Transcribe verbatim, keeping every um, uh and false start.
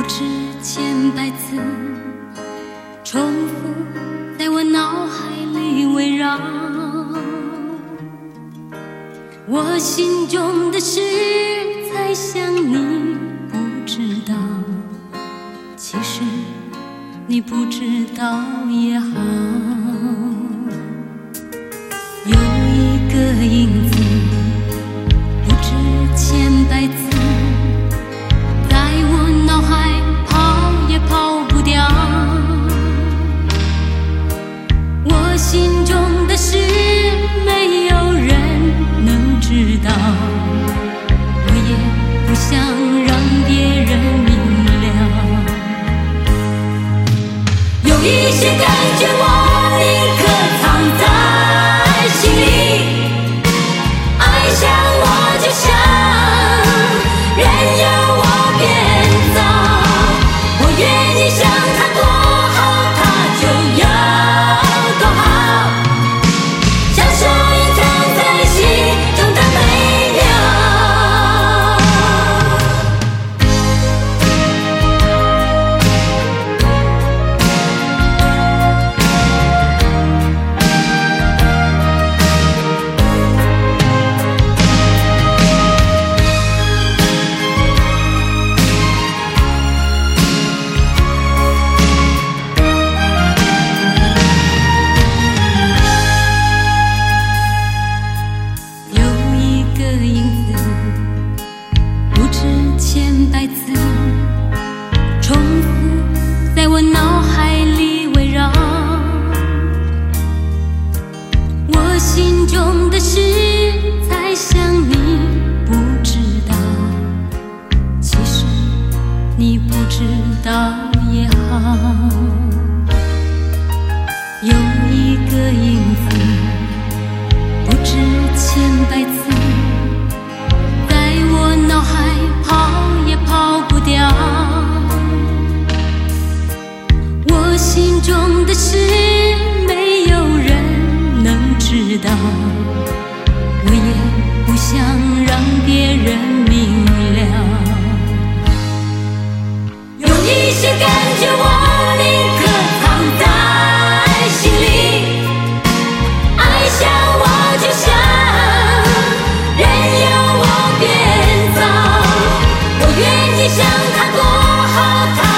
知千百次，重复在我脑海里围绕。我心中的事才想你不知道，其实你不知道也好。有一个影子，不知千百次，在我脑海跑也跑不掉。我心中的事没有人能知道，我也不想让别人明了。有一些感觉我宁可藏在心里，爱像我就像任由我变造，我愿意像它多好它就要多好，享受隐藏在心中的美妙。心中的事才想你不知道，其实你不知道也好。有一个影子，不知千百次，在我脑海跑也跑不掉。我心中的事没有人能知道，我也不想让别人明了。有一些感觉我宁可藏在心里，爱像我就像任由我变造，我愿意像它多好它